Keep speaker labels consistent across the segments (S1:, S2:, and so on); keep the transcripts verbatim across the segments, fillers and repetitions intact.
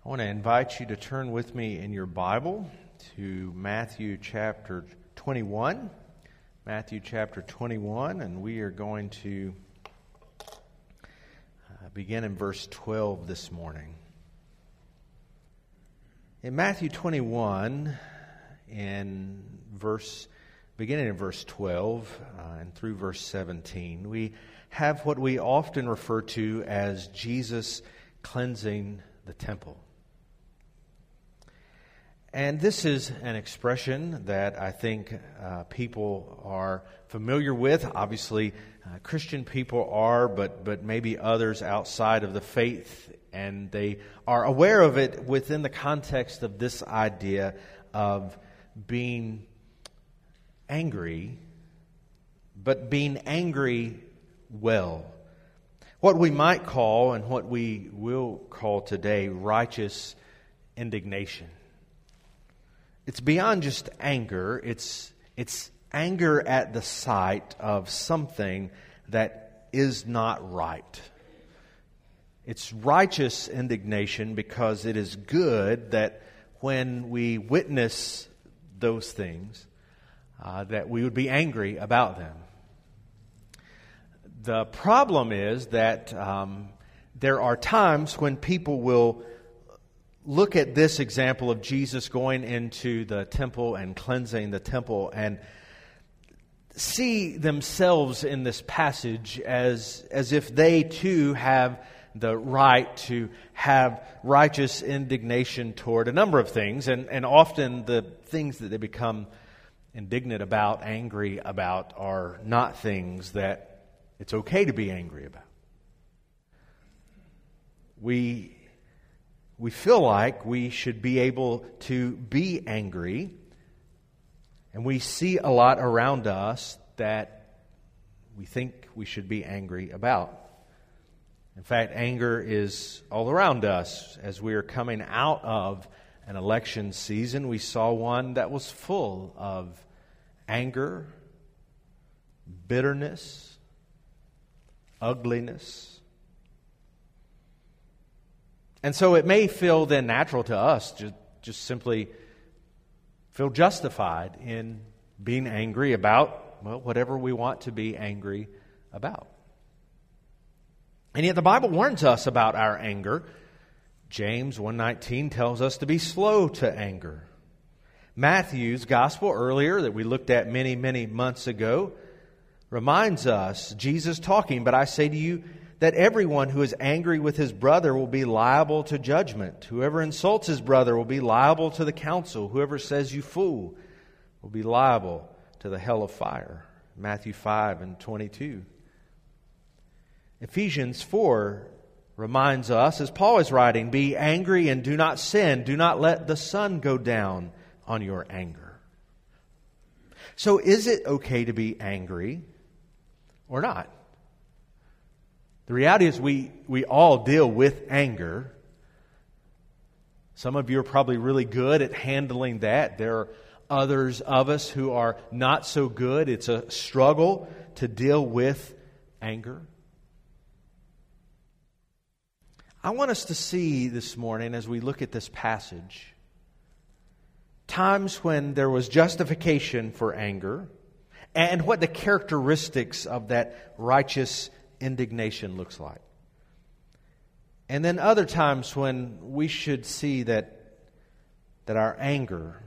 S1: I want to invite you to turn with me in your Bible to Matthew chapter twenty-one. Matthew chapter twenty-one, and we are going to uh, begin in verse twelve this morning. In Matthew twenty-one, in verse, beginning in verse twelve uh, and through verse seventeen, we have what we often refer to as Jesus cleansing the temple. And this is an expression that I think uh, people are familiar with. Obviously, uh, Christian people are, but but maybe others outside of the faith, and they are aware of it within the context of this idea of being angry, but being angry well. What we might call, and what we will call today, righteous indignation. It's beyond just anger. It's it's anger at the sight of something that is not right. It's righteous indignation because it is good that when we witness those things, uh, that we would be angry about them. The problem is that um, there are times when people will look at this example of Jesus going into the temple and cleansing the temple and see themselves in this passage as, as if they too have the right to have righteous indignation toward a number of things. And, and often the things that they become indignant about, angry about, are not things that it's okay to be angry about. We We feel like we should be able to be angry, and we see a lot around us that we think we should be angry about. In fact, anger is all around us. As we are coming out of an election season, we saw one that was full of anger, bitterness, ugliness. And so it may feel then natural to us to just simply feel justified in being angry about, well, whatever we want to be angry about. And yet the Bible warns us about our anger. James one nineteen tells us to be slow to anger. Matthew's gospel earlier that we looked at many, many months ago reminds us, Jesus talking, but I say to you, that everyone who is angry with his brother will be liable to judgment. Whoever insults his brother will be liable to the council. Whoever says you fool will be liable to the hell of fire. Matthew five and twenty-two. Ephesians four reminds us, as Paul is writing, be angry and do not sin. Do not let the sun go down on your anger. So is it okay to be angry or not? The reality is we, we all deal with anger. Some of you are probably really good at handling that. There are others of us who are not so good. It's a struggle to deal with anger. I want us to see this morning as we look at this passage times when there was justification for anger and what the characteristics of that righteous indignation looks like. And then other times when we should see that that our anger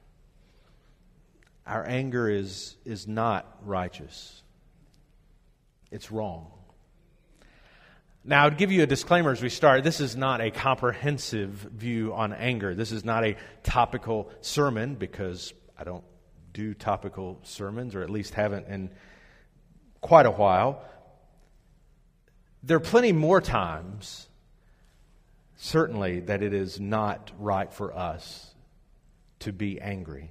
S1: our anger is is not righteous. It's wrong. Now, to give you a disclaimer as we start, this is not a comprehensive view on anger. This is not a topical sermon because I don't do topical sermons, or at least haven't in quite a while. There are plenty more times, certainly, that it is not right for us to be angry.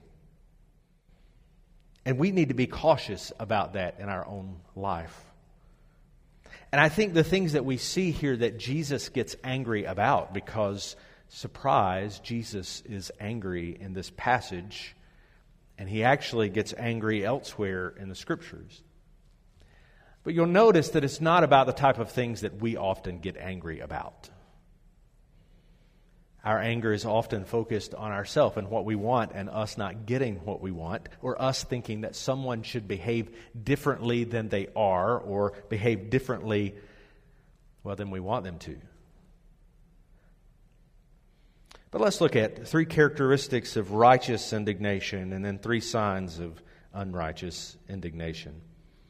S1: And we need to be cautious about that in our own life. And I think the things that we see here that Jesus gets angry about, because, surprise, Jesus is angry in this passage, and he actually gets angry elsewhere in the Scriptures. But you'll notice that it's not about the type of things that we often get angry about. Our anger is often focused on ourselves and what we want and us not getting what we want, or us thinking that someone should behave differently than they are or behave differently, well, than we want them to. But let's look at three characteristics of righteous indignation and then three signs of unrighteous indignation.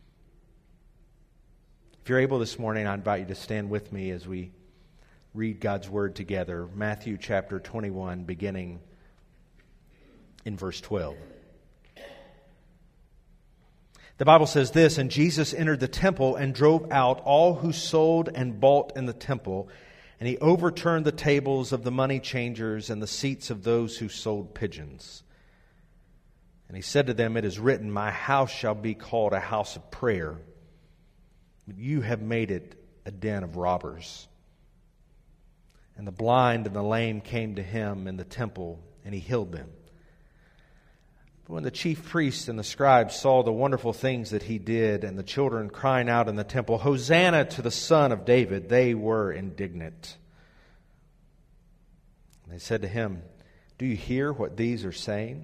S1: If you're able this morning, I invite you to stand with me as we read God's Word together. Matthew chapter twenty-one, beginning in verse twelve. The Bible says this, "And Jesus entered the temple and drove out all who sold and bought in the temple, and he overturned the tables of the money changers and the seats of those who sold pigeons. And he said to them, 'It is written, my house shall be called a house of prayer, but you have made it a den of robbers.' And the blind and the lame came to him in the temple, and he healed them. But when the chief priests and the scribes saw the wonderful things that he did, and the children crying out in the temple, 'Hosanna to the Son of David,' they were indignant. And they said to him, 'Do you hear what these are saying?'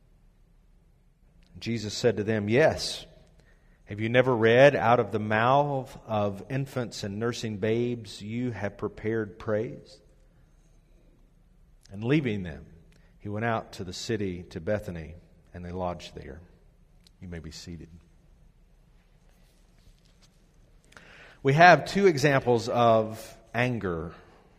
S1: And Jesus said to them, 'Yes. Have you never read, out of the mouth of infants and nursing babes, you have prepared praise?' And leaving them, he went out to the city, to Bethany, and they lodged there." You may be seated. We have two examples of anger.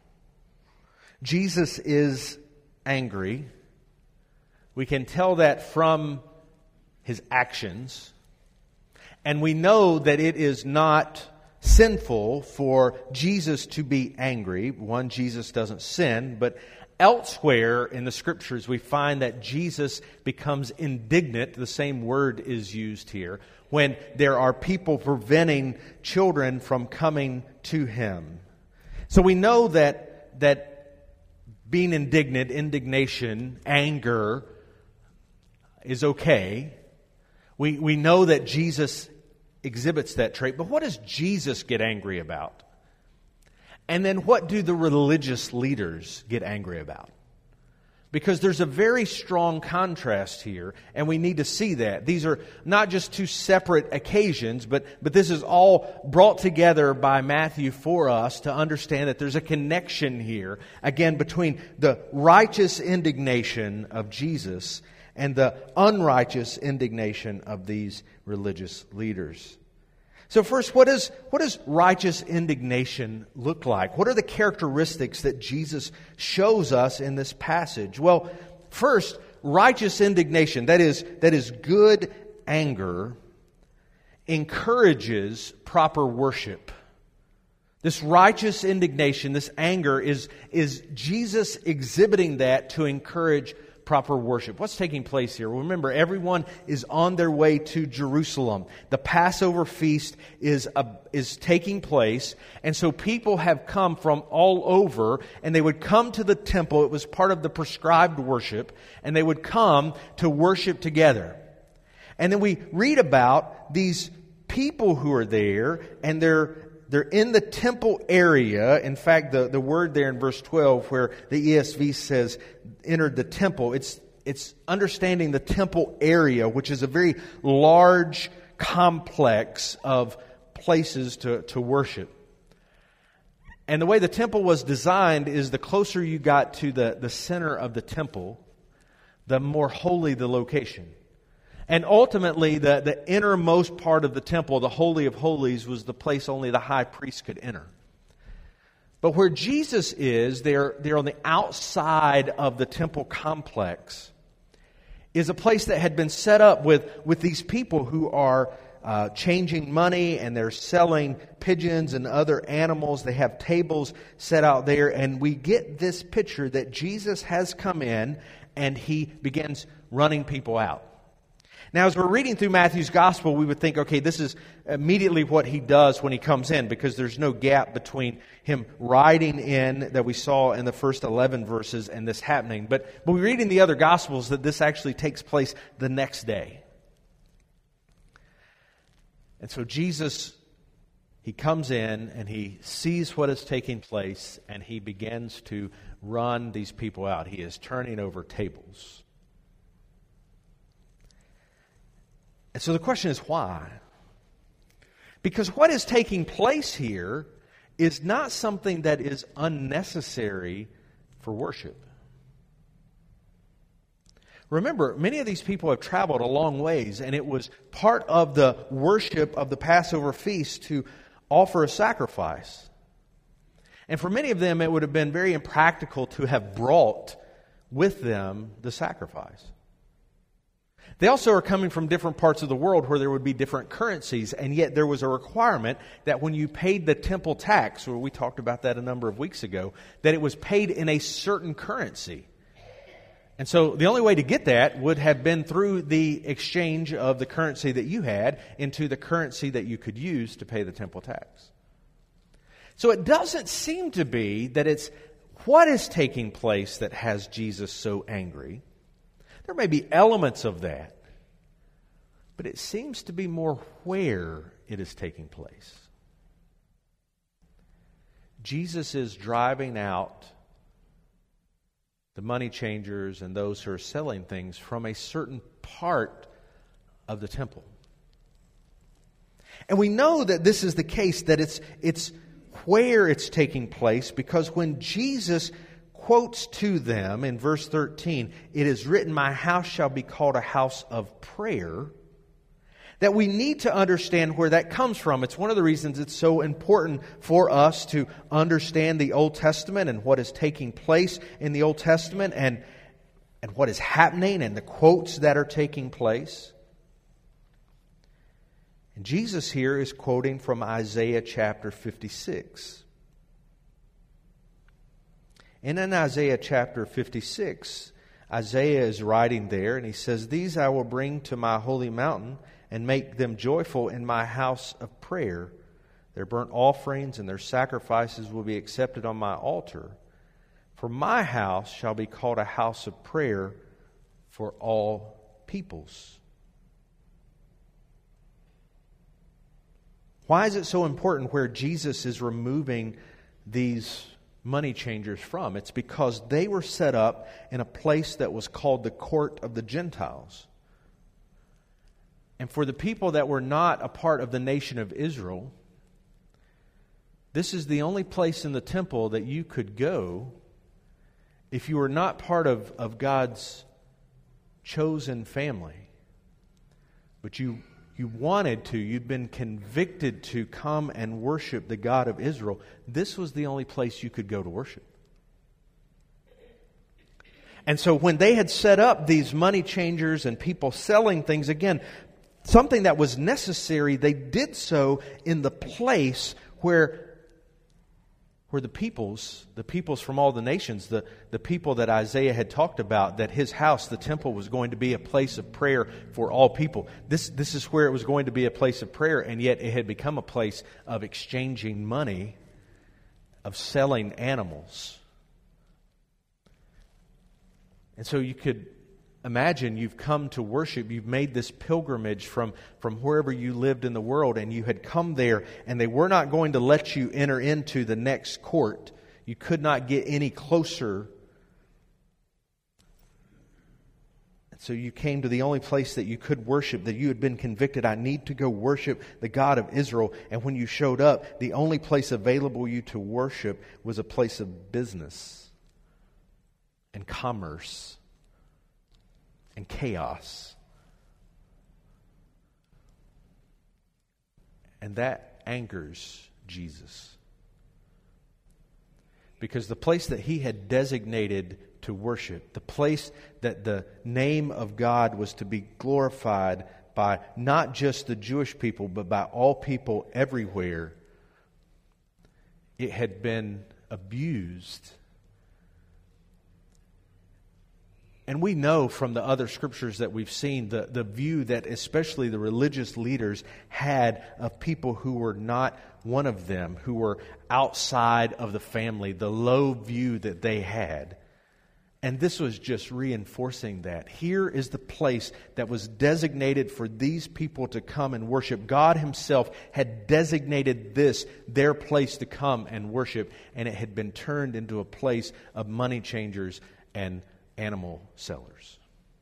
S1: Jesus is angry. We can tell that from his actions. And we know that it is not sinful for Jesus to be angry. One, Jesus doesn't sin, but elsewhere in the Scriptures we find that Jesus becomes indignant, the same word is used here, when there are people preventing children from coming to him. So we know that, that being indignant, indignation, anger is okay. We, we know that Jesus exhibits that trait, but what does Jesus get angry about? And then what do the religious leaders get angry about? Because there's a very strong contrast here, and we need to see that. These are not just two separate occasions, but, but this is all brought together by Matthew for us to understand that there's a connection here, again, between the righteous indignation of Jesus and the unrighteous indignation of these religious leaders. So first, what is what does righteous indignation look like? What are the characteristics that Jesus shows us in this passage? Well, first, righteous indignation, that is, that is good anger, encourages proper worship. This righteous indignation, this anger, is, is Jesus exhibiting that to encourage proper worship. What's taking place here? Well, remember, everyone is on their way to Jerusalem. The Passover feast is a, is taking place, and so people have come from all over, and they would come to the temple. It was part of the prescribed worship, and they would come to worship together. And then we read about these people who are there, and they're They're in the temple area. In fact, the, the word there in verse twelve where the E S V says, entered the temple, it's, it's understanding the temple area, which is a very large complex of places to, to worship. And the way the temple was designed is the closer you got to the, the center of the temple, the more holy the location. And ultimately, the, the innermost part of the temple, the Holy of Holies, was the place only the high priest could enter. But where Jesus is, they're, they're on the outside of the temple complex, is a place that had been set up with, with these people who are uh, changing money, and they're selling pigeons and other animals. They have tables set out there, and we get this picture that Jesus has come in and he begins running people out. Now, as we're reading through Matthew's Gospel, we would think, okay, this is immediately what he does when he comes in, because there's no gap between him riding in that we saw in the first eleven verses and this happening. But, but we read in the other Gospels that this actually takes place the next day. And so Jesus he comes in and he sees what is taking place, and he begins to run these people out. He is turning over tables. And so the question is why? Because what is taking place here is not something that is unnecessary for worship. Remember, many of these people have traveled a long ways, and it was part of the worship of the Passover feast to offer a sacrifice. And for many of them, it would have been very impractical to have brought with them the sacrifice. They also are coming from different parts of the world where there would be different currencies, and yet there was a requirement that when you paid the temple tax, or we talked about that a number of weeks ago, that it was paid in a certain currency. And so the only way to get that would have been through the exchange of the currency that you had into the currency that you could use to pay the temple tax. So it doesn't seem to be that it's what is taking place that has Jesus so angry. There may be elements of that, but it seems to be more where it is taking place. Jesus is driving out the money changers and those who are selling things from a certain part of the temple. And we know that this is the case, that it's it's where it's taking place, because when Jesus quotes to them in verse thirteen, "It is written, my house shall be called a house of prayer," that we need to understand where that comes from. It's one of the reasons it's so important for us to understand the Old Testament and what is taking place in the Old Testament and, and what is happening and the quotes that are taking place. And Jesus here is quoting from Isaiah chapter fifty-six. And in Isaiah chapter fifty-six, Isaiah is writing there, and he says, "These I will bring to my holy mountain, and make them joyful in my house of prayer. Their burnt offerings and their sacrifices will be accepted on my altar. For my house shall be called a house of prayer for all peoples." Why is it so important where Jesus is removing these money changers from? It's because they were set up in a place that was called the court of the Gentiles. And for the people that were not a part of the nation of Israel, this is the only place in the temple that you could go if you were not part of, of God's chosen family. But you, you wanted to, you'd been convicted to come and worship the God of Israel. This was the only place you could go to worship. And so when they had set up these money changers and people selling things, again, something that was necessary, they did so in the place where, where the peoples, the peoples from all the nations, the, the people that Isaiah had talked about, that his house, the temple, was going to be a place of prayer for all people. This, this is where it was going to be a place of prayer, and yet it had become a place of exchanging money, of selling animals. And so you could imagine you've come to worship, you've made this pilgrimage from, from wherever you lived in the world, and you had come there, and they were not going to let you enter into the next court. You could not get any closer. And so you came to the only place that you could worship, that you had been convicted, I need to go worship the God of Israel. And when you showed up, the only place available you to worship was a place of business and commerce and chaos. And that angers Jesus. Because the place that he had designated to worship, the place that the name of God was to be glorified by not just the Jewish people, but by all people everywhere, it had been abused. And we know from the other scriptures that we've seen the, the view that especially the religious leaders had of people who were not one of them, who were outside of the family, the low view that they had. And this was just reinforcing that. Here is the place that was designated for these people to come and worship. God Himself had designated this their place to come and worship, and it had been turned into a place of money changers and animal sellers.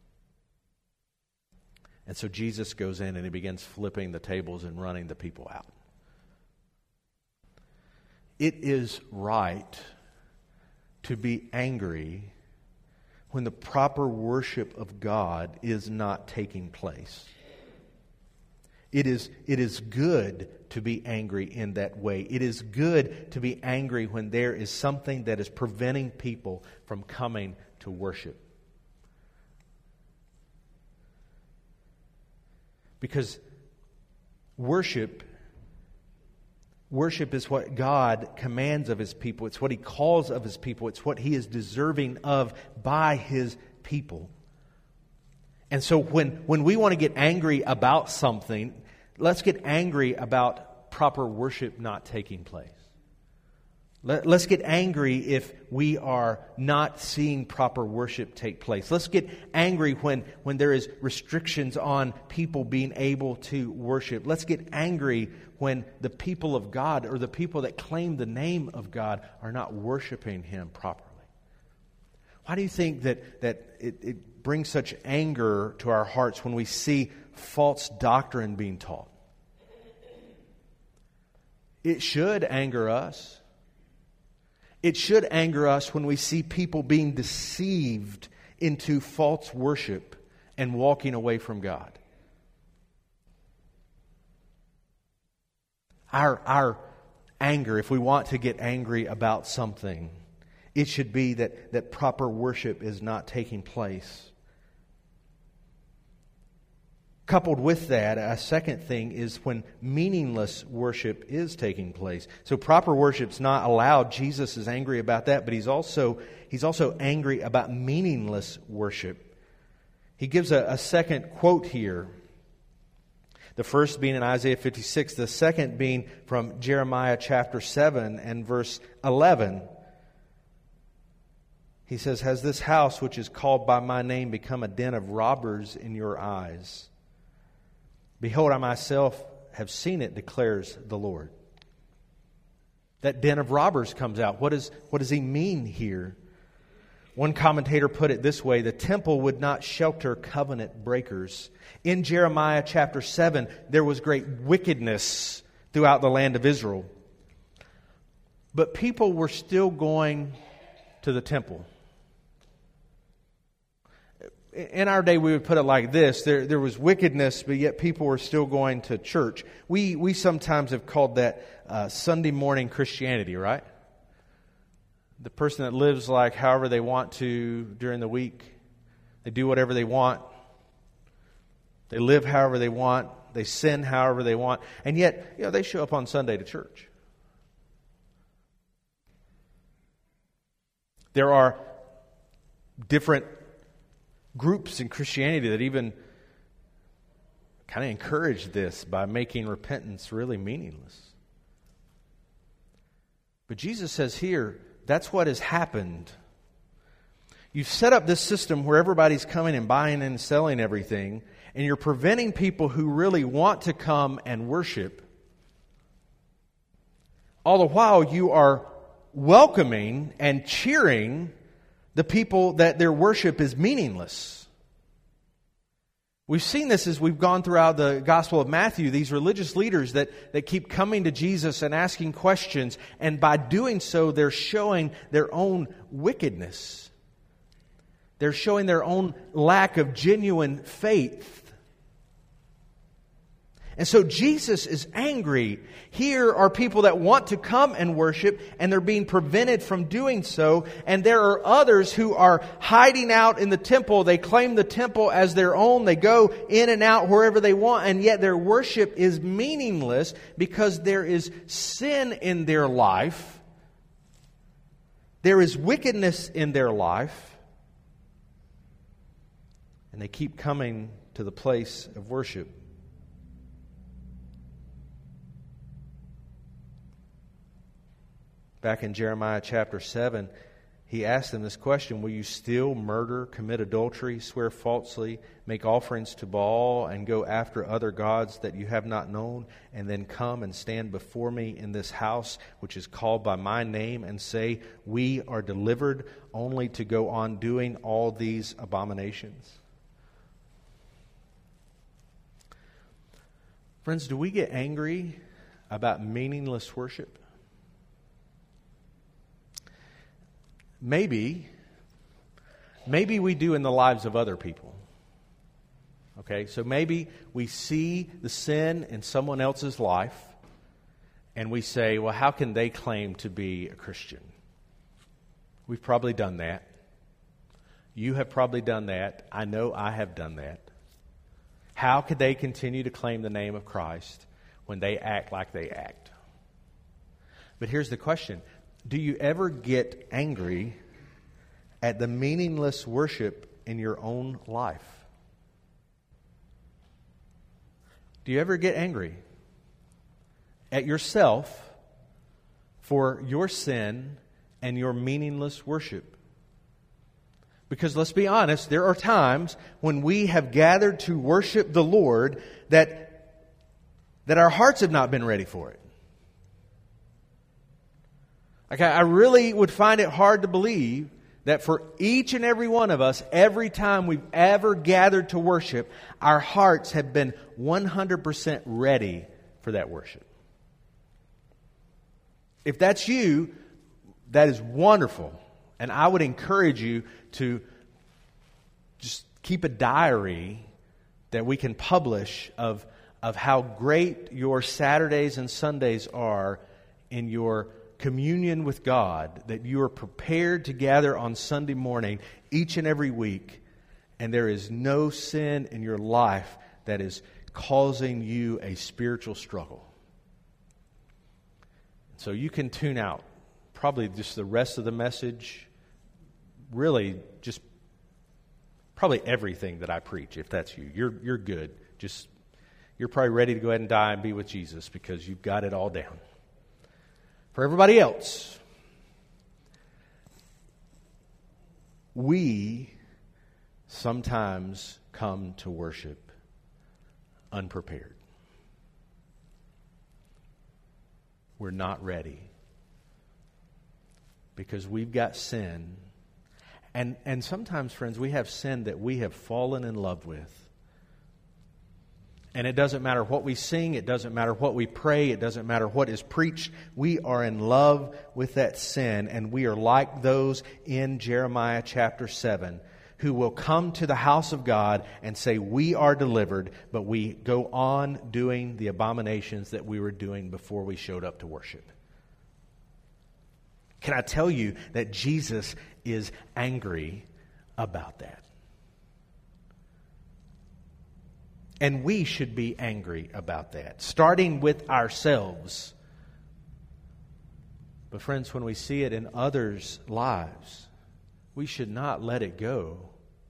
S1: And so Jesus goes in and He begins flipping the tables and running the people out. It is right to be angry when the proper worship of God is not taking place. It is, it is good to be angry in that way. It is good to be angry when there is something that is preventing people from coming to worship. Because worship Worship is what God commands of His people. It's what He calls of His people. It's what He is deserving of by His people. And so when, when we want to get angry about something, let's get angry about proper worship not taking place. Let, let's get angry if we are not seeing proper worship take place. Let's get angry when, when there is restrictions on people being able to worship. Let's get angry when the people of God or the people that claim the name of God are not worshiping Him properly. Why do you think that, that it, it brings such anger to our hearts when we see false doctrine being taught? It should anger us. It should anger us when we see people being deceived into false worship and walking away from God. Our, our anger, if we want to get angry about something, it should be that, that proper worship is not taking place. Coupled with that, a second thing is when meaningless worship is taking place. So proper worship's not allowed. Jesus is angry about that, but he's also he's also angry about meaningless worship. He gives a, a second quote here. The first being in Isaiah fifty-six, the second being from Jeremiah chapter seven and verse eleven. He says, "Has this house which is called by my name become a den of robbers in your eyes? Behold, I myself have seen it, declares the Lord." That den of robbers comes out. What, is, what does he mean here? One commentator put it this way: the temple would not shelter covenant breakers. In Jeremiah chapter seven, there was great wickedness throughout the land of Israel. But people were still going to the temple. In our day, we would put it like this. There, there was wickedness, but yet people were still going to church. We, we sometimes have called that uh, Sunday morning Christianity, right? The person that lives like however they want to during the week. They do whatever they want. They live however they want. They sin however they want. And yet, you know, they show up on Sunday to church. There are different groups in Christianity that even kind of encourage this by making repentance really meaningless. But Jesus says here, that's what has happened. You've set up this system where everybody's coming and buying and selling everything, and you're preventing people who really want to come and worship. All the while you are welcoming and cheering the people that their worship is meaningless. We've seen this as we've gone throughout the Gospel of Matthew, these religious leaders that, that keep coming to Jesus and asking questions, and by doing so, they're showing their own wickedness. They're showing their own lack of genuine faith. And so Jesus is angry. Here are people that want to come and worship, and they're being prevented from doing so. And there are others who are hiding out in the temple. They claim the temple as their own. They go in and out wherever they want, and yet their worship is meaningless because there is sin in their life. There is wickedness in their life. And they keep coming to the place of worship. Back in Jeremiah chapter seven, he asked them this question: will you steal, murder, commit adultery, swear falsely, make offerings to Baal, and go after other gods that you have not known, and then come and stand before me in this house, which is called by my name, and say, we are delivered, only to go on doing all these abominations? Friends, do we get angry about meaningless worship? Maybe, maybe we do in the lives of other people. Okay, so maybe we see the sin in someone else's life and we say, well, how can they claim to be a Christian? We've probably done that. You have probably done that. I know I have done that. How could they continue to claim the name of Christ when they act like they act? But here's the question. Do you ever get angry at the meaningless worship in your own life? Do you ever get angry at yourself for your sin and your meaningless worship? Because let's be honest, there are times when we have gathered to worship the Lord that, that our hearts have not been ready for it. Like, I really would find it hard to believe that for each and every one of us, every time we've ever gathered to worship, our hearts have been one hundred percent ready for that worship. If that's you, that is wonderful. And I would encourage you to just keep a diary that we can publish of, of how great your Saturdays and Sundays are in your communion with God, that you are prepared to gather on Sunday morning each and every week, and there is no sin in your life that is causing you a spiritual struggle. So you can tune out probably just the rest of the message, really just probably everything that I preach, if that's you. You're, you're good. Just, you're probably ready to go ahead and die and be with Jesus because you've got it all down. For everybody else, we sometimes come to worship unprepared. We're not ready because we've got sin. And, and sometimes, friends, we have sin that we have fallen in love with. And it doesn't matter what we sing, it doesn't matter what we pray, it doesn't matter what is preached. We are in love with that sin, and we are like those in Jeremiah chapter seven who will come to the house of God and say, we are delivered, but we go on doing the abominations that we were doing before we showed up to worship. Can I tell you that Jesus is angry about that? And we should be angry about that, starting with ourselves. But friends, when we see it in others' lives, we should not let it go.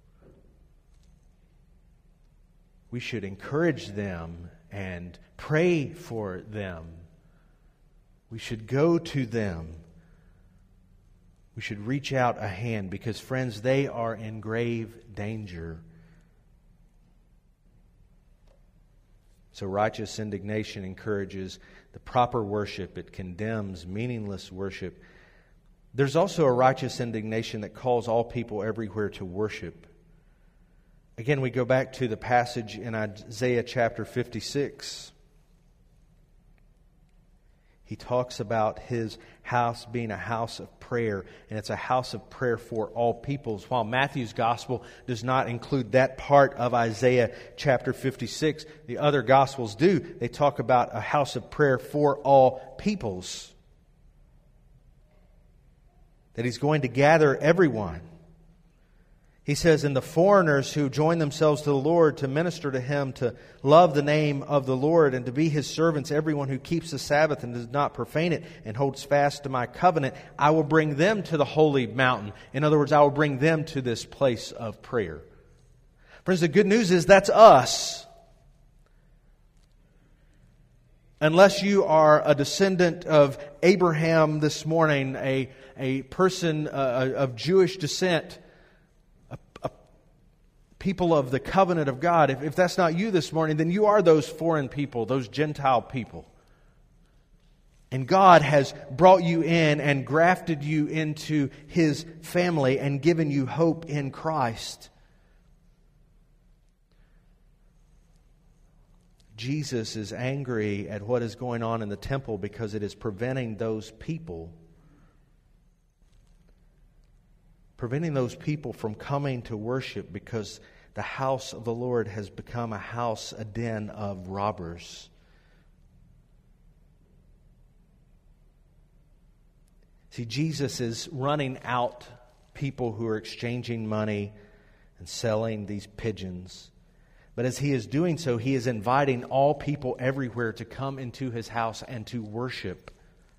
S1: We should encourage them and pray for them. We should go to them. We should reach out a hand because, friends, they are in grave danger. So righteous indignation encourages the proper worship. It condemns meaningless worship. There's also a righteous indignation that calls all people everywhere to worship. Again, we go back to the passage in Isaiah chapter fifty-six. He talks about his house being a house of prayer, and it's a house of prayer for all peoples. While Matthew's gospel does not include that part of Isaiah chapter fifty-six, the other gospels do. They talk about a house of prayer for all peoples. That he's going to gather everyone. He says, and the foreigners who join themselves to the Lord to minister to Him, to love the name of the Lord, and to be His servants, everyone who keeps the Sabbath and does not profane it and holds fast to my covenant, I will bring them to the holy mountain. In other words, I will bring them to this place of prayer. Friends, the good news is that's us. Unless you are a descendant of Abraham this morning, a, a person uh, of Jewish descent, a, a people of the covenant of God, if, if that's not you this morning, then you are those foreign people, those Gentile people. And God has brought you in and grafted you into His family and given you hope in Christ. Jesus is angry at what is going on in the temple because it is preventing those people, preventing those people from coming to worship, because the house of the Lord has become a house, a den of robbers. See, Jesus is running out people who are exchanging money and selling these pigeons. But as He is doing so, He is inviting all people everywhere to come into His house and to worship.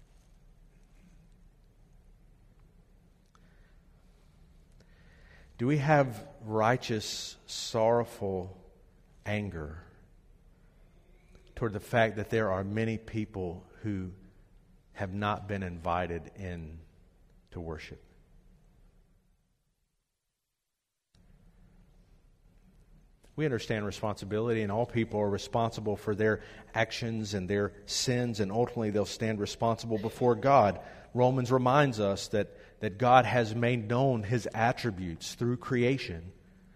S1: Do we have righteous, sorrowful anger toward the fact that there are many people who have not been invited in to worship? We understand responsibility, and all people are responsible for their actions and their sins, and ultimately they'll stand responsible before God. Romans reminds us that, that God has made known His attributes through creation.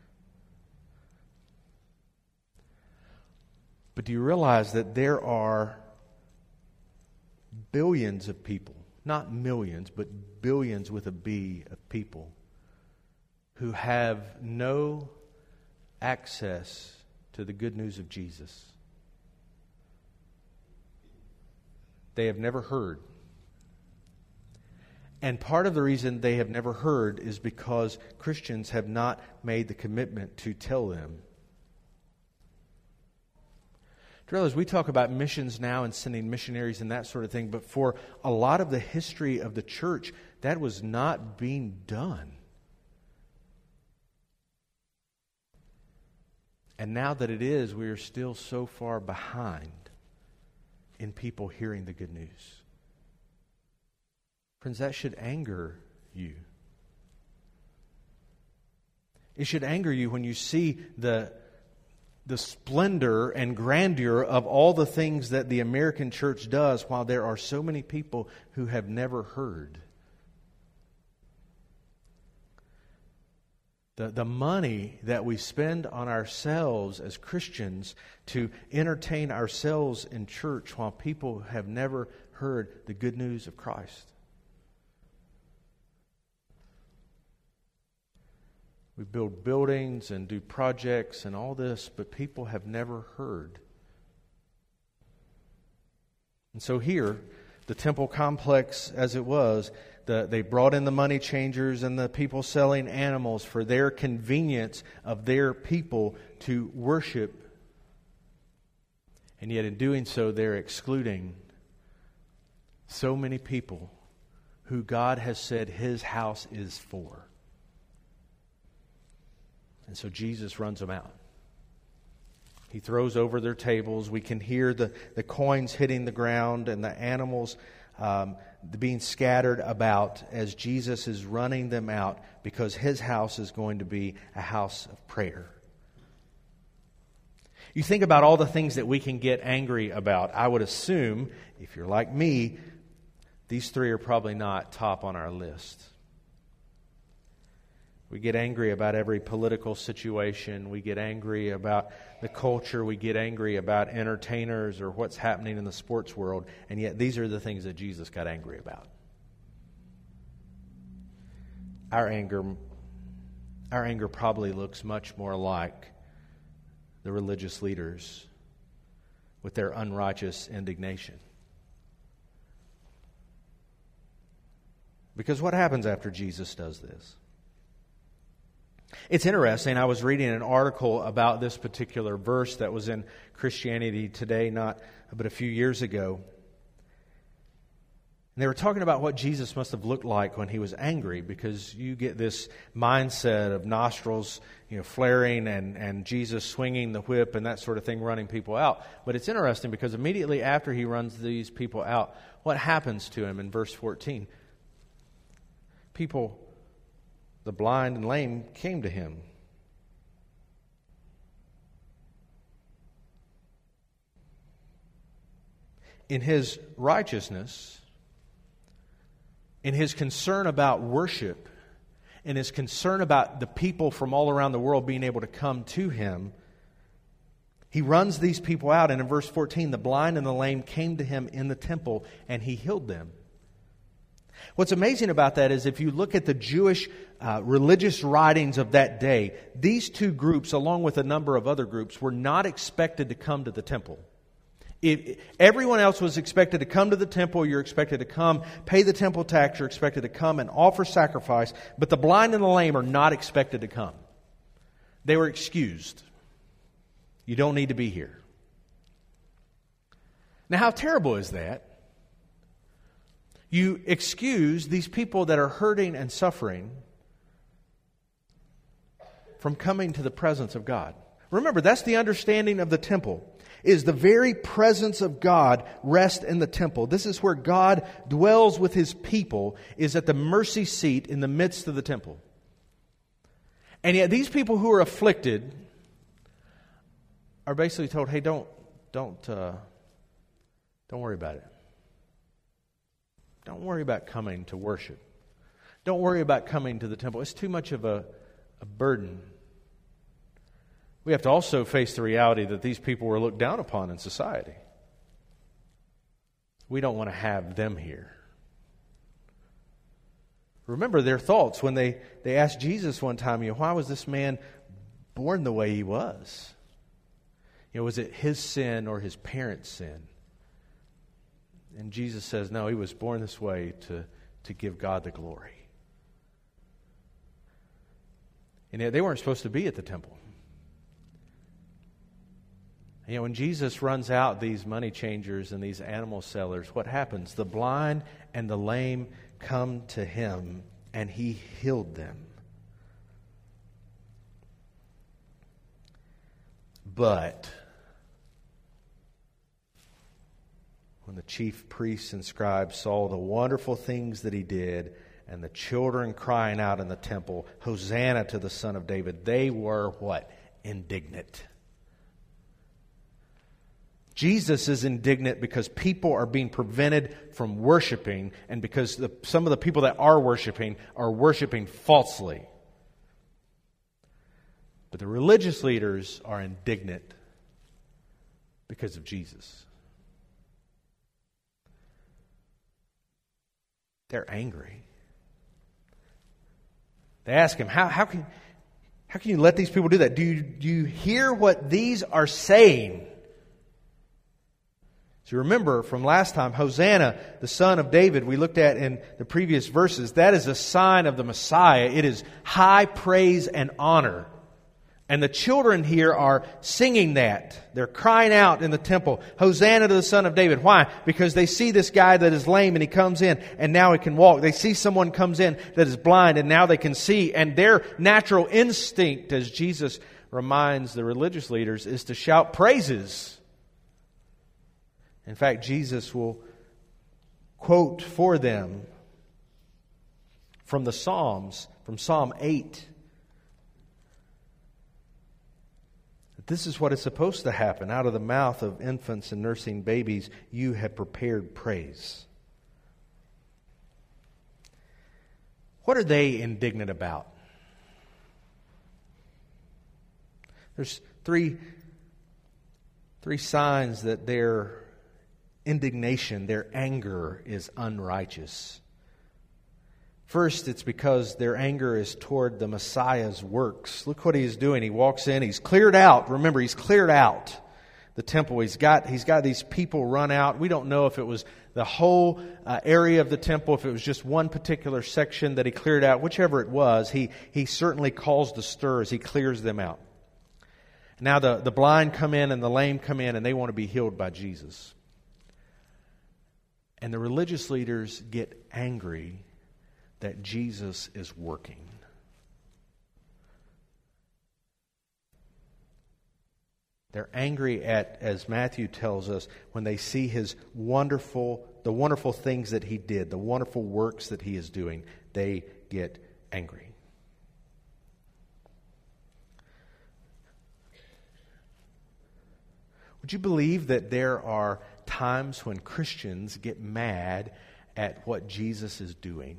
S1: But do you realize that there are billions of people, not millions, but billions with a B of people, who have no access to the good news of Jesus? They have never heard. And part of the reason they have never heard is because Christians have not made the commitment to tell them. Realize we talk about missions now and sending missionaries and that sort of thing, but for a lot of the history of the church, that was not being done. And now that it is, we are still so far behind in people hearing the good news. Friends, that should anger you. It should anger you when you see the the splendor and grandeur of all the things that the American church does, while there are so many people who have never heard. The, the money that we spend on ourselves as Christians to entertain ourselves in church, while people have never heard the good news of Christ. We build buildings and do projects and all this, but people have never heard. And so here, the temple complex as it was, the, they brought in the money changers and the people selling animals for their convenience of their people to worship. And yet in doing so, they're excluding so many people who God has said His house is for. And so Jesus runs them out. He throws over their tables. We can hear the, the coins hitting the ground and the animals um, being scattered about as Jesus is running them out, because His house is going to be a house of prayer. You think about all the things that we can get angry about. I would assume, if you're like me, these three are probably not top on our list. We get angry about every political situation. We get angry about the culture. We get angry about entertainers or what's happening in the sports world. And yet these are the things that Jesus got angry about. Our anger, our anger probably looks much more like the religious leaders with their unrighteous indignation. Because what happens after Jesus does this? It's interesting. I was reading an article about this particular verse that was in Christianity Today, not but a few years ago. And they were talking about what Jesus must have looked like when he was angry, because you get this mindset of nostrils, you know, flaring and, and Jesus swinging the whip and that sort of thing, running people out. But it's interesting because immediately after he runs these people out, what happens to him in verse fourteen? People, the blind and lame, came to him. In his righteousness, in his concern about worship, in his concern about the people from all around the world being able to come to him, he runs these people out. And in verse fourteen, the blind and the lame came to him in the temple, and he healed them. What's amazing about that is if you look at the Jewish uh, religious writings of that day, these two groups, along with a number of other groups, were not expected to come to the temple. If everyone else was expected to come to the temple, you're expected to come, pay the temple tax, you're expected to come and offer sacrifice, but the blind and the lame are not expected to come. They were excused. You don't need to be here. Now, how terrible is that? You excuse these people that are hurting and suffering from coming to the presence of God. Remember, that's the understanding of the temple. Is the very presence of God rest in the temple. This is where God dwells with His people, is at the mercy seat in the midst of the temple. And yet these people who are afflicted are basically told, hey, don't, don't, uh, don't worry about it. Don't worry about coming to worship. Don't worry about coming to the temple. It's too much of a, a burden. We have to also face the reality that these people were looked down upon in society. We don't want to have them here. Remember their thoughts when they, they asked Jesus one time, you know, why was this man born the way he was? You know, was it his sin or his parents' sin? And Jesus says, no, he was born this way to, to give God the glory. And yet they weren't supposed to be at the temple. You know, when Jesus runs out these money changers and these animal sellers, what happens? The blind and the lame come to him, and he healed them. But when the chief priests and scribes saw the wonderful things that he did, and the children crying out in the temple, Hosanna to the Son of David, they were what? Indignant. Jesus is indignant because people are being prevented from worshiping, and because the, some of the people that are worshiping are worshiping falsely. But the religious leaders are indignant because of Jesus. They're angry. They ask him, how, how can, how can you let these people do that? Do you, do you hear what these are saying? So remember from last time, Hosanna, the Son of David, we looked at in the previous verses, that is a sign of the Messiah. It is high praise and honor. And the children here are singing that. They're crying out in the temple, Hosanna to the Son of David. Why? Because they see this guy that is lame and he comes in and now he can walk. They see someone comes in that is blind and now they can see. And their natural instinct, as Jesus reminds the religious leaders, is to shout praises. In fact, Jesus will quote for them from the Psalms, from Psalm eight. That this is what is supposed to happen. Out of the mouth of infants and nursing babies, you have prepared praise. What are they indignant about? There's three, three signs that they're indignation, their anger is unrighteous. First, it's because their anger is toward the Messiah's works. Look what he's doing. He walks in, he's cleared out. Remember, he's cleared out the temple. He's got he's got these people run out. We don't know if it was the whole uh, area of the temple, if it was just one particular section that he cleared out. Whichever it was, he, he certainly caused a stir as he clears them out. Now the, the blind come in and the lame come in and they want to be healed by Jesus. And the religious leaders get angry that Jesus is working. They're angry at, as Matthew tells us, when they see his wonderful, the wonderful things that he did, the wonderful works that he is doing, they get angry. Would you believe that there are times when Christians get mad at what Jesus is doing?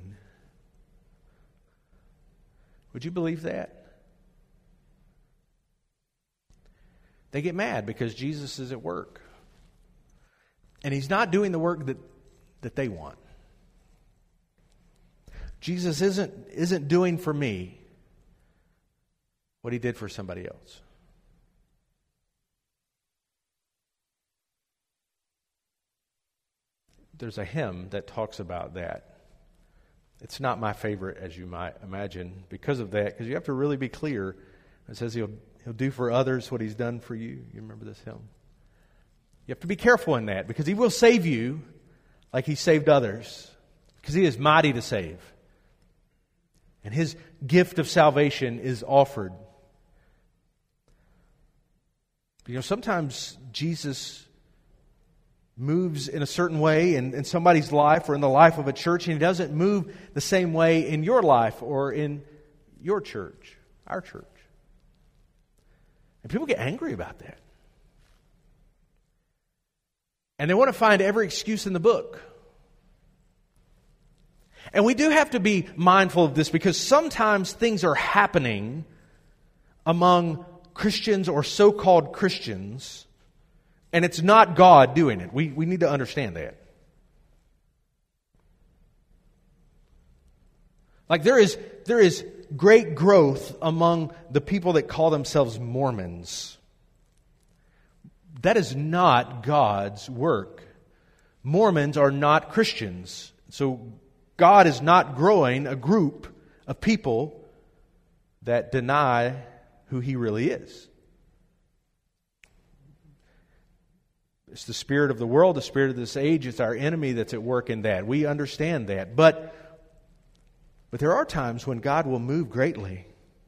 S1: Would you believe that? They get mad because Jesus is at work. And he's not doing the work that, that they want. Jesus isn't, isn't doing for me what he did for somebody else. There's a hymn that talks about that. It's not my favorite, as you might imagine, because of that, because you have to really be clear. It says he'll He'll do for others what he's done for you. You remember this hymn? You have to be careful in that, because he will save you like he saved others, because he is mighty to save. And his gift of salvation is offered. You know, sometimes Jesus moves in a certain way in, in somebody's life or in the life of a church, and he doesn't move the same way in your life or in your church, our church. And people get angry about that. And they want to find every excuse in the book. And we do have to be mindful of this, because sometimes things are happening among Christians or so-called Christians, and it's not God doing it. We, we need to understand that. Like there is, there is great growth among the people that call themselves Mormons. That is not God's work. Mormons are not Christians. So God is not growing a group of people that deny who he really is. It's the spirit of the world, the spirit of this age. It's our enemy that's at work in that. We understand that. But But there are times when God will move greatly.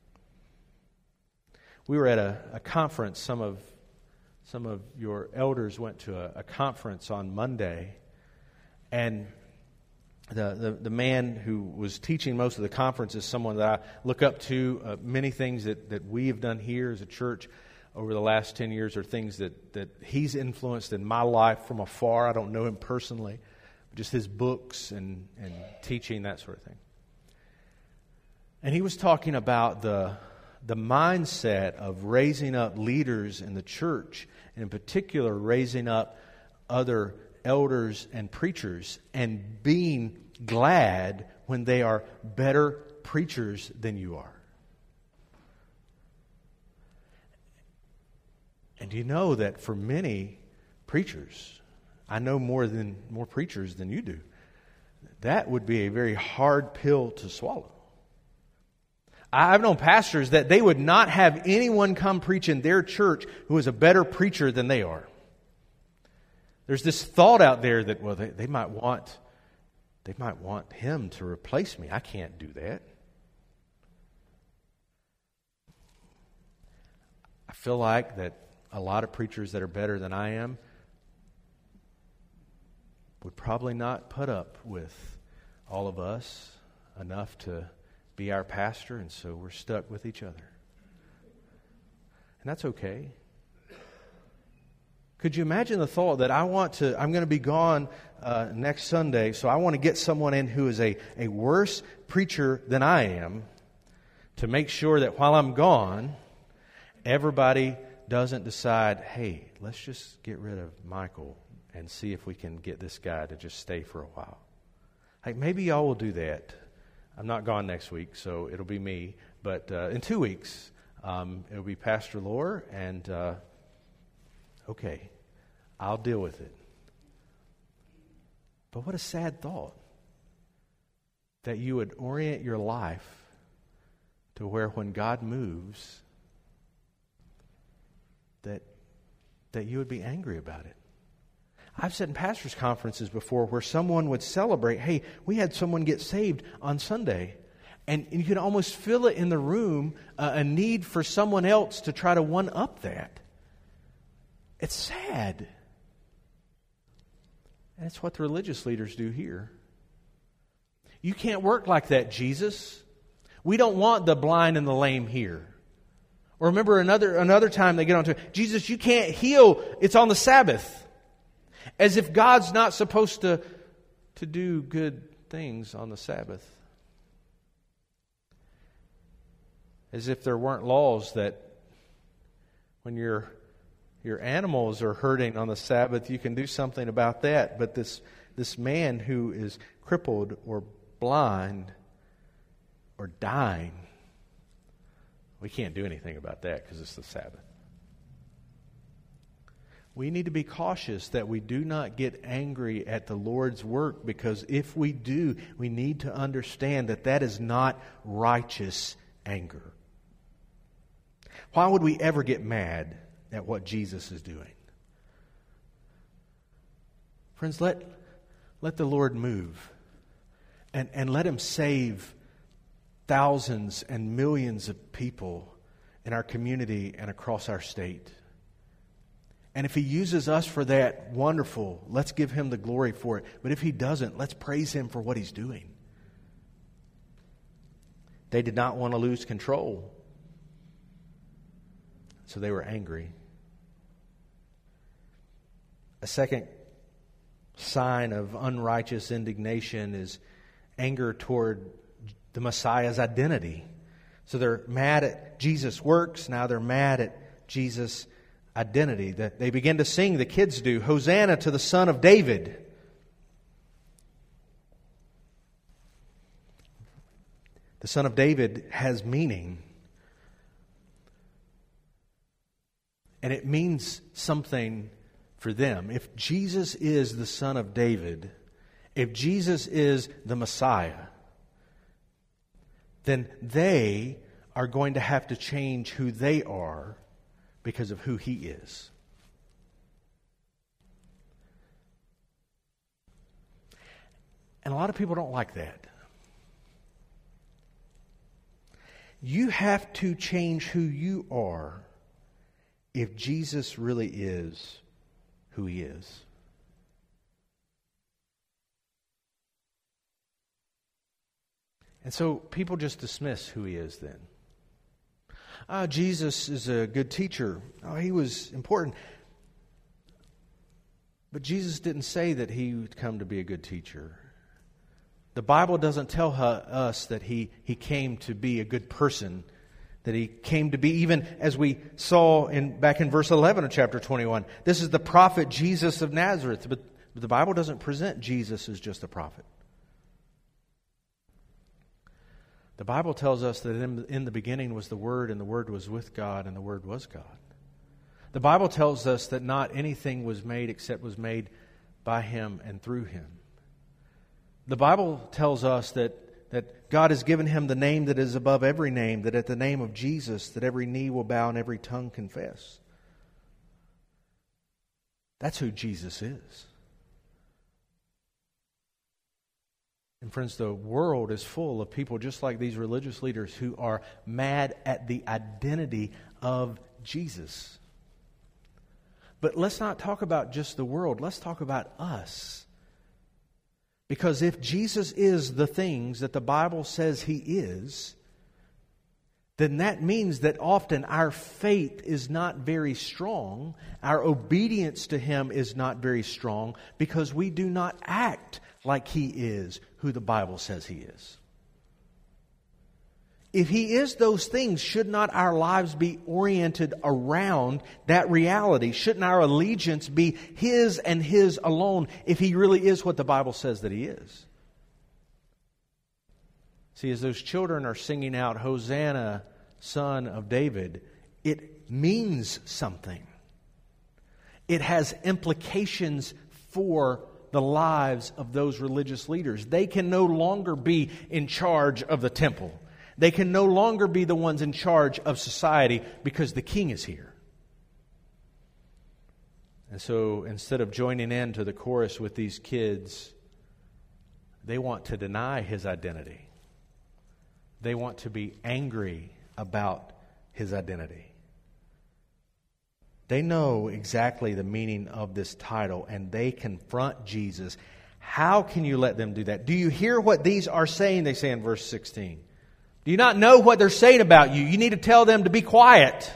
S1: We were at a, a conference. Some of some of your elders went to a, a conference on Monday. And the, the, the man who was teaching most of the conference is someone that I look up to. Uh, many things that, that we have done here as a church over the last ten years are things that, that he's influenced in my life from afar. I don't know him personally. But just his books and, and teaching, that sort of thing. And he was talking about the, the mindset of raising up leaders in the church, and in particular raising up other elders and preachers, and being glad when they are better preachers than you are. And you know that for many preachers, I know more than more preachers than you do, that would be a very hard pill to swallow. I've known pastors that they would not have anyone come preach in their church who is a better preacher than they are. There's this thought out there that, well, they, they might want they might want him to replace me. I can't do that. I feel like that a lot of preachers that are better than I am would probably not put up with all of us enough to be our pastor, and so we're stuck with each other. And that's okay. Could you imagine the thought that I want to, I'm going to be gone uh, next Sunday, so I want to get someone in who is a, a worse preacher than I am, to make sure that while I'm gone, everybody doesn't decide, hey, let's just get rid of Michael and see if we can get this guy to just stay for a while. Like, maybe y'all will do that. I'm not gone next week, so it'll be me. But uh, in two weeks, um, it'll be Pastor Lohr, and uh, okay, I'll deal with it. But what a sad thought that you would orient your life to where when God moves, that that you would be angry about it. I've sat in pastors' conferences before where someone would celebrate, hey, we had someone get saved on Sunday. And you can almost feel it in the room, uh, a need for someone else to try to one-up that. It's sad. And it's what the religious leaders do here. You can't work like that, Jesus. We don't want the blind and the lame here. Or remember another another time they get on to it, Jesus, you can't heal. It's on the Sabbath. As if God's not supposed to, to do good things on the Sabbath. As if there weren't laws that when your your animals are hurting on the Sabbath, you can do something about that. But this this man who is crippled or blind or dying, we can't do anything about that because it's the Sabbath. We need to be cautious that we do not get angry at the Lord's work, because if we do, we need to understand that that is not righteous anger. Why would we ever get mad at what Jesus is doing? Friends, let, let the Lord move and, and let Him save thousands and millions of people in our community and across our state. And if He uses us for that, wonderful. Let's give Him the glory for it. But if He doesn't, let's praise Him for what He's doing. They did not want to lose control, so they were angry. A second sign of unrighteous indignation is anger toward the Messiah's identity. So they're mad at Jesus' works. Now they're mad at Jesus' identity. That they begin to sing, the kids do, Hosanna to the Son of David. The Son of David has meaning. And it means something for them. If Jesus is the Son of David, if Jesus is the Messiah, then they are going to have to change who they are because of who He is. And a lot of people don't like that. You have to change who you are if Jesus really is who He is. And so people just dismiss who He is then. Ah, Jesus is a good teacher. Oh, He was important. But Jesus didn't say that He would come to be a good teacher. The Bible doesn't tell us that he, he came to be a good person, that He came to be, even as we saw in back in verse eleven of chapter twenty-one. This is the prophet Jesus of Nazareth. But the Bible doesn't present Jesus as just a prophet. The Bible tells us that in, in the beginning was the Word, and the Word was with God, and the Word was God. The Bible tells us that not anything was made except was made by Him and through Him. The Bible tells us that, that God has given Him the name that is above every name, that at the name of Jesus, that every knee will bow and every tongue confess. That's who Jesus is. And friends, the world is full of people just like these religious leaders who are mad at the identity of Jesus. But let's not talk about just the world. Let's talk about us. Because if Jesus is the things that the Bible says He is, then that means that often our faith is not very strong. Our obedience to Him is not very strong because we do not act like He is who the Bible says He is. If He is those things, should not our lives be oriented around that reality? Shouldn't our allegiance be His and His alone if He really is what the Bible says that He is? See, as those children are singing out, Hosanna, Son of David, it means something. It has implications for the lives of those religious leaders. They can no longer be in charge of the temple. They can no longer be the ones in charge of society because the King is here. And so instead of joining in to the chorus with these kids, they want to deny his identity. They want to be angry about his identity. They know exactly the meaning of this title, and they confront Jesus. How can you let them do that? Do you hear what these are saying? They say in verse sixteen. Do you not know what they're saying about you? You need to tell them to be quiet.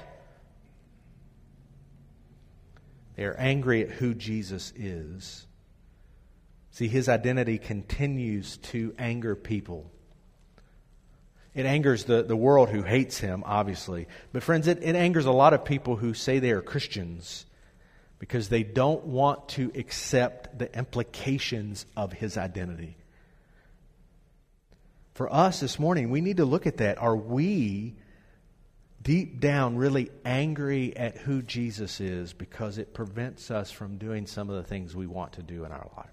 S1: They are angry at who Jesus is. See, his identity continues to anger people. It angers the, the world who hates him, obviously. But friends, it, it angers a lot of people who say they are Christians because they don't want to accept the implications of his identity. For us this morning, we need to look at that. Are we deep down really angry at who Jesus is because it prevents us from doing some of the things we want to do in our life?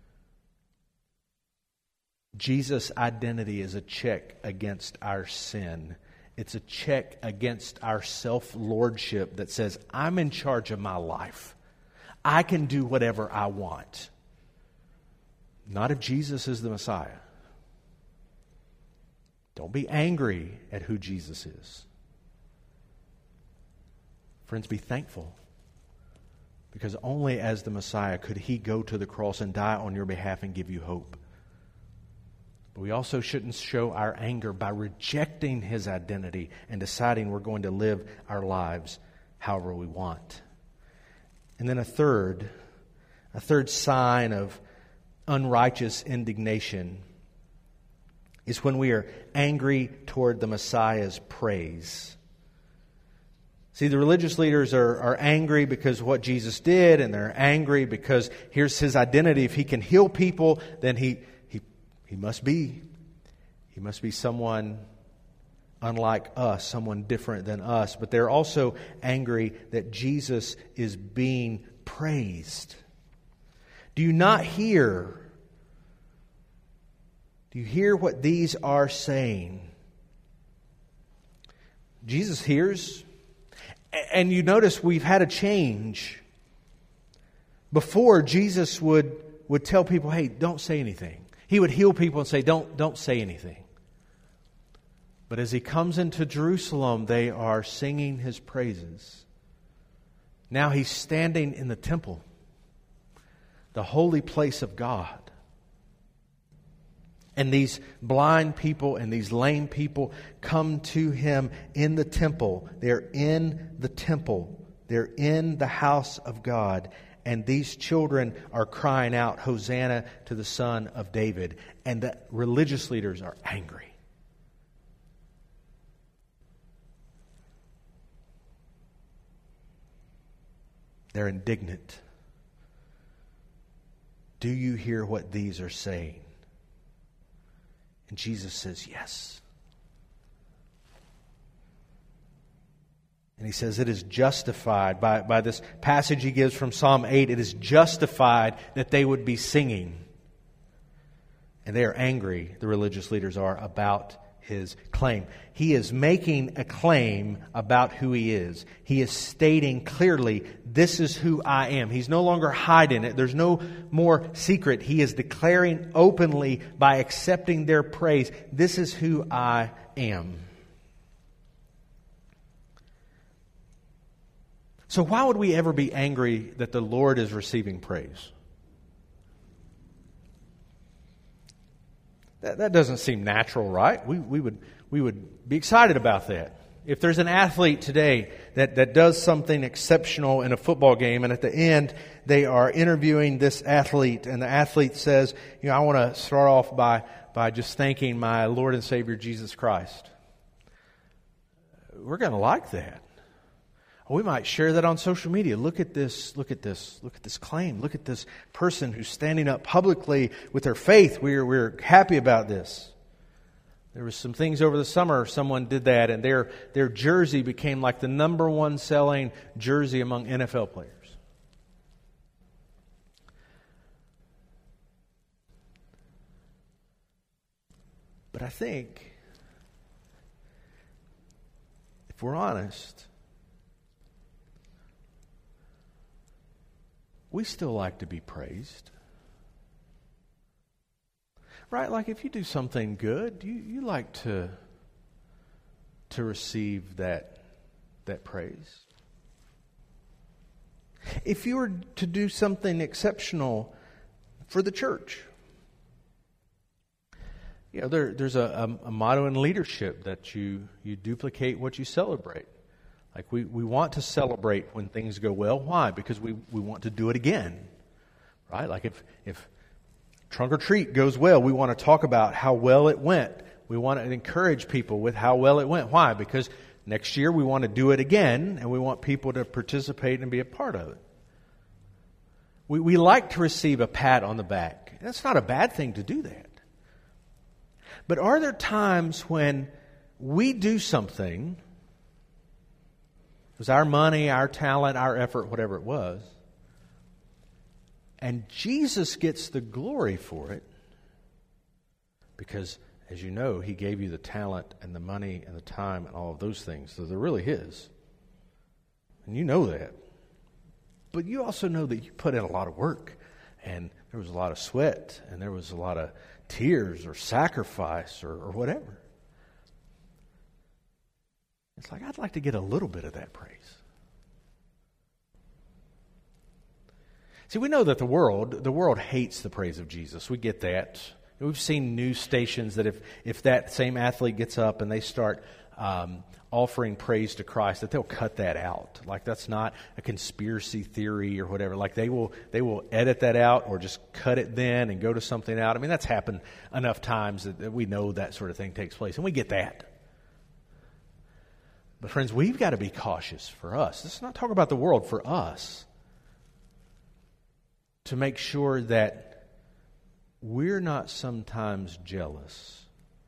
S1: Jesus' identity is a check against our sin. It's a check against our self-lordship that says, I'm in charge of my life. I can do whatever I want. Not if Jesus is the Messiah. Don't be angry at who Jesus is. Friends, be thankful. Because only as the Messiah could he go to the cross and die on your behalf and give you hope. But we also shouldn't show our anger by rejecting his identity and deciding we're going to live our lives however we want. And then a third, a third sign of unrighteous indignation is when we are angry toward the Messiah's praise. See, the religious leaders are, are angry because of what Jesus did, and they're angry because here's his identity. If he can heal people, then he he he must be he must be someone unlike us, someone different than us. But they're also angry that Jesus is being praised. Do you not hear? Do you hear what these are saying? Jesus hears. And you notice we've had a change. Before, Jesus would, would tell people, hey, don't say anything. He would heal people and say, don't, don't say anything. But as he comes into Jerusalem, they are singing his praises. Now he's standing in the temple, the holy place of God. And these blind people and these lame people come to him in the temple. They're in the temple. They're in the house of God. And these children are crying out, Hosanna to the Son of David. And the religious leaders are angry. They're indignant. Do you hear what these are saying? And Jesus says, yes. And he says it is justified. By, by this passage he gives from Psalm eight, it is justified that they would be singing. And they are angry, the religious leaders are, about his claim. He is making a claim about who he is. He is stating clearly, this is who I am. He's no longer hiding it. There's no more secret. He is declaring openly by accepting their praise, this is who I am. So why would we ever be angry that the Lord is receiving praise? That, that doesn't seem natural, right? We, we would we would be excited about that. If there's an athlete today that, that does something exceptional in a football game, and at the end they are interviewing this athlete, and the athlete says, you know, I want to start off by, by just thanking my Lord and Savior Jesus Christ. We're going to like that. We might share that on social media. Look at this, look at this, look at this claim. Look at this person who's standing up publicly with their faith. We're, we're happy about this. There was some things over the summer, someone did that, and their, their jersey became like the number one selling jersey among N F L players. But I think, if we're honest, we still like to be praised. Right? Like if you do something good, you, you like to, to receive that, that praise. If you were to do something exceptional for the church, you know, there, there's a, a, a motto in leadership that you, you duplicate what you celebrate. Like we, we want to celebrate when things go well. Why? Because we, we want to do it again. Right? Like if, if trunk or treat goes well, we want to talk about how well it went. We want to encourage people with how well it went. Why? Because next year we want to do it again, and we want people to participate and be a part of it. We, we like to receive a pat on the back. That's not a bad thing to do that. But are there times when we do something, it was our money, our talent, our effort, whatever it was, and Jesus gets the glory for it because, as you know, He gave you the talent and the money and the time and all of those things, so they're really His. And you know that. But you also know that you put in a lot of work, and there was a lot of sweat, and there was a lot of tears or sacrifice or, or whatever. It's like, I'd like to get a little bit of that praise. See, we know that the world, the world hates the praise of Jesus. We get that. We've seen news stations that if, if that same athlete gets up and they start um, offering praise to Christ, that they'll cut that out. Like that's not a conspiracy theory or whatever. Like they will they will edit that out or just cut it then and go to something out. I mean, that's happened enough times that, that we know that sort of thing takes place, and we get that. But friends, we've got to be cautious for us. Let's not talk about the world, for us. To make sure that we're not sometimes jealous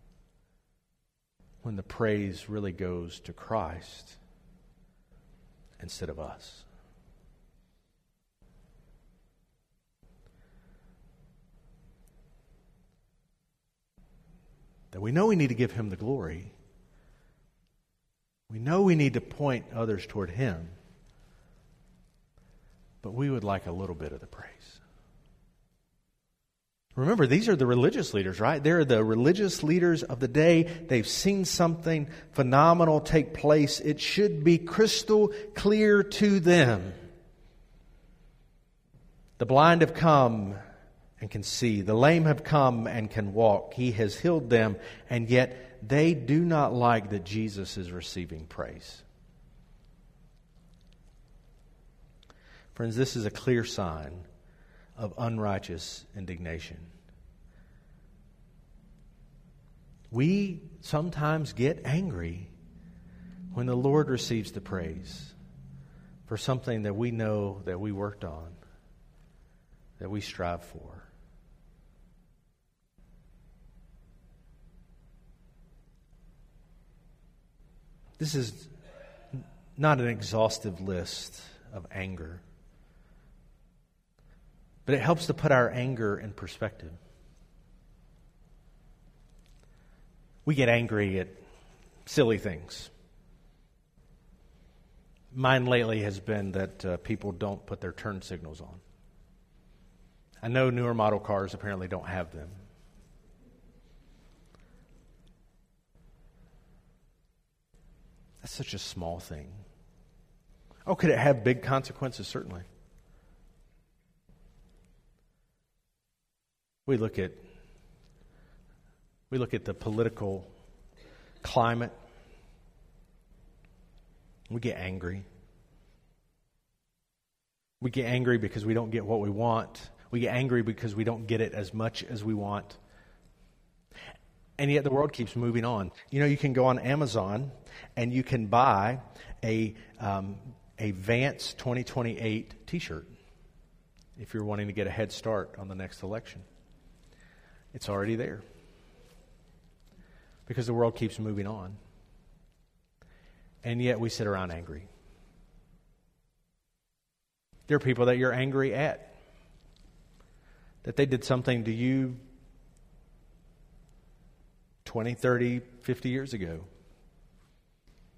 S1: when the praise really goes to Christ instead of us. That we know we need to give Him the glory. We know we need to point others toward Him. But we would like a little bit of the praise. Remember, these are the religious leaders, right? They're the religious leaders of the day. They've seen something phenomenal take place. It should be crystal clear to them. The blind have come and can see. The lame have come and can walk. He has healed them, and yet they do not like that Jesus is receiving praise. Friends, this is a clear sign of unrighteous indignation. We sometimes get angry when the Lord receives the praise for something that we know that we worked on, that we strive for. This is not an exhaustive list of anger, but it helps to put our anger in perspective. We get angry at silly things. Mine lately has been that uh, people don't put their turn signals on. I know newer model cars apparently don't have them. That's such a small thing. Oh, could it have big consequences? Certainly. We look at we look at the political climate. We get angry. We get angry because we don't get what we want. We get angry because we don't get it as much as we want. And yet the world keeps moving on. You know, you can go on Amazon and you can buy a um, a Vance twenty twenty-eight t-shirt if you're wanting to get a head start on the next election. It's already there. Because the world keeps moving on. And yet we sit around angry. There are people that you're angry at. That they did something to you twenty, thirty, fifty years ago.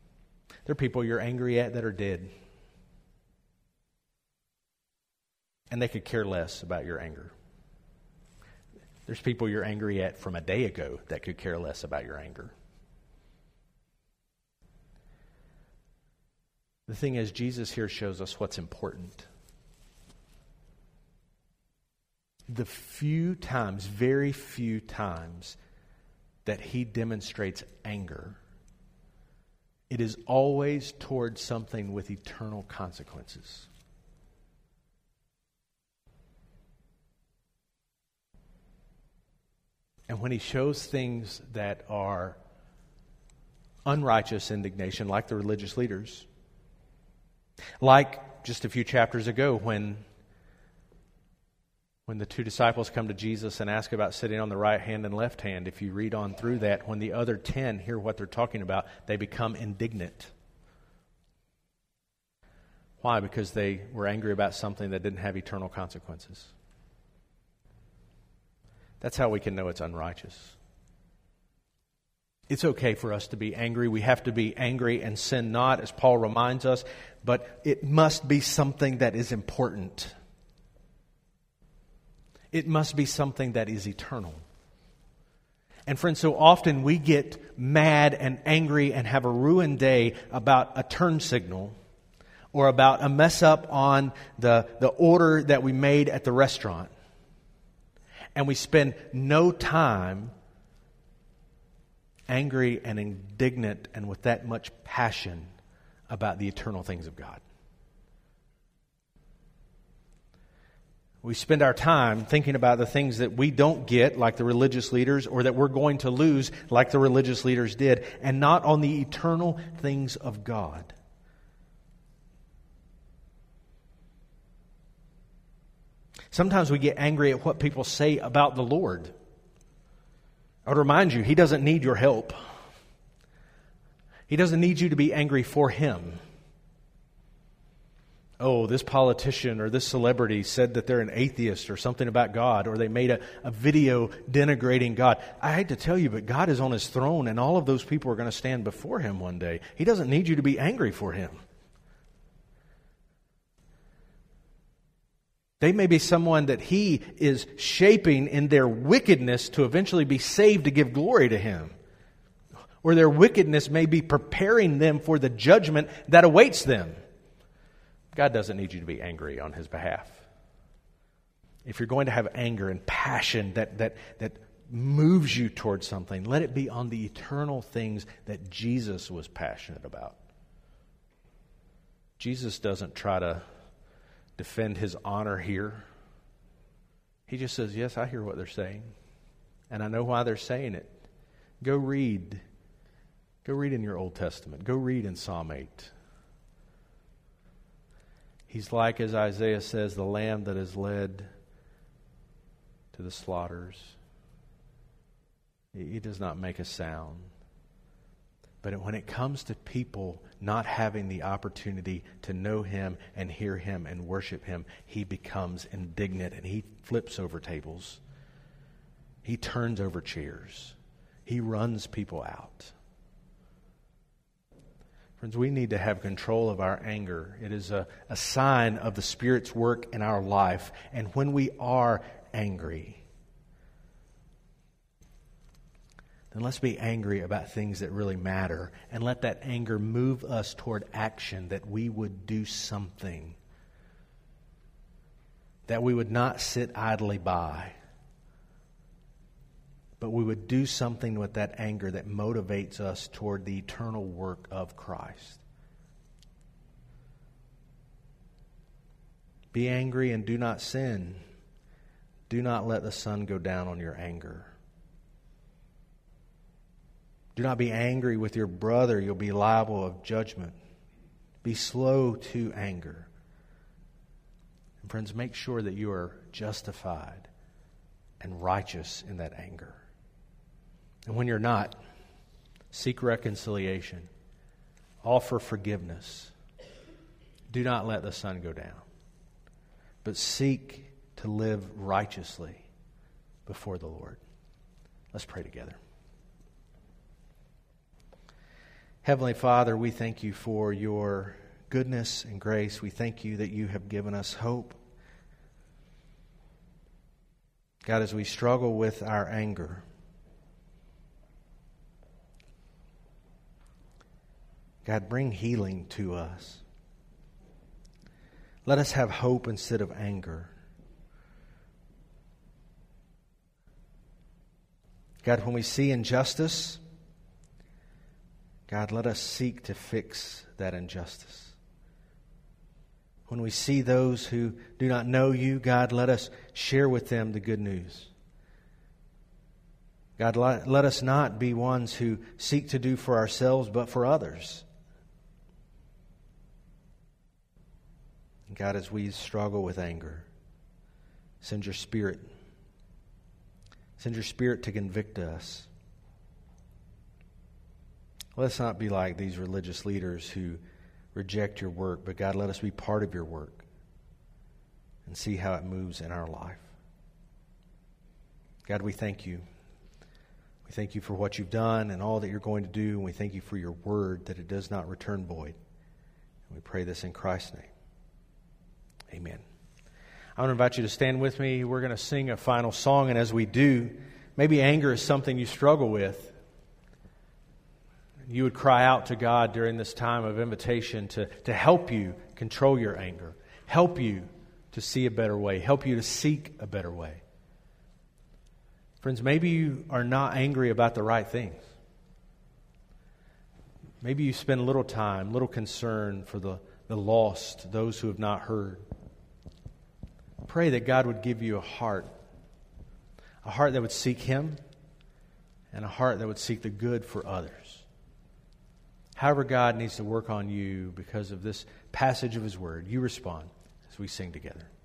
S1: There are people you're angry at that are dead. and they could care less about your anger. There's people you're angry at from a day ago that could care less about your anger. The thing is, Jesus here shows us what's important. The few times, very few times, that he demonstrates anger, it is always towards something with eternal consequences. And when he shows things that are unrighteous indignation, like the religious leaders, like just a few chapters ago when, when the two disciples come to Jesus and ask about sitting on the right hand and left hand, if you read on through that, when the other ten hear what they're talking about, they become indignant. Why? Because they were angry about something that didn't have eternal consequences. That's how we can know it's unrighteous. It's okay for us to be angry. We have to be angry and sin not, as Paul reminds us, but it must be something that is important. It must be something that is eternal. And friends, so often we get mad and angry and have a ruined day about a turn signal or about a mess up on the, the order that we made at the restaurant. And we spend no time angry and indignant and with that much passion about the eternal things of God. We spend our time thinking about the things that we don't get, like the religious leaders, or that we're going to lose, like the religious leaders did, and not on the eternal things of God. Sometimes we get angry at what people say about the Lord. I would remind you, He doesn't need your help. He doesn't need you to be angry for Him. Oh, this politician or this celebrity said that they're an atheist or something about God, or they made a, a video denigrating God. I hate to tell you, but God is on His throne and all of those people are going to stand before Him one day. He doesn't need you to be angry for Him. They may be someone that He is shaping in their wickedness to eventually be saved to give glory to Him. Or their wickedness may be preparing them for the judgment that awaits them. God doesn't need you to be angry on His behalf. If you're going to have anger and passion that, that, that moves you towards something, let it be on the eternal things that Jesus was passionate about. Jesus doesn't try to defend His honor here. He just says, yes, I hear what they're saying. And I know why they're saying it. Go read. Go read in your Old Testament. Go read in Psalm eight. He's like, as Isaiah says, the lamb that is led to the slaughters. He does not make a sound. But when it comes to people not having the opportunity to know Him and hear Him and worship Him, He becomes indignant and He flips over tables. He turns over chairs. He runs people out. Friends, we need to have control of our anger. It is a, a sign of the Spirit's work in our life. And when we are angry, then let's be angry about things that really matter and let that anger move us toward action, that we would do something, that we would not sit idly by, but we would do something with that anger that motivates us toward the eternal work of Christ. Be angry and do not sin. Do not let the sun go down on your anger. Do not be angry with your brother. You'll be liable of judgment. Be slow to anger. And friends, make sure that you are justified and righteous in that anger. And when you're not, seek reconciliation. Offer forgiveness. Do not let the sun go down. But seek to live righteously before the Lord. Let's pray together. Heavenly Father, we thank You for Your goodness and grace. We thank You that You have given us hope. God, as we struggle with our anger, God, bring healing to us. Let us have hope instead of anger. God, when we see injustice, God, let us seek to fix that injustice. When we see those who do not know you, God, let us share with them the good news. God, let, let us not be ones who seek to do for ourselves, but for others. And God, as we struggle with anger, send your Spirit. Send your Spirit to convict us. Let's not be like these religious leaders who reject your work, but God, let us be part of your work and see how it moves in our life. God, we thank you. We thank you for what you've done and all that you're going to do, and we thank you for your word, that it does not return void. And we pray this in Christ's name. Amen. I want to invite you to stand with me. We're going to sing a final song, and as we do, maybe anger is something you struggle with. You would cry out to God during this time of invitation to, to help you control your anger, help you to see a better way, help you to seek a better way. Friends, maybe you are not angry about the right things. Maybe you spend little time, little concern for the, the lost, those who have not heard. Pray that God would give you a heart, a heart that would seek Him, and a heart that would seek the good for others. However God needs to work on you because of this passage of His Word, you respond as we sing together.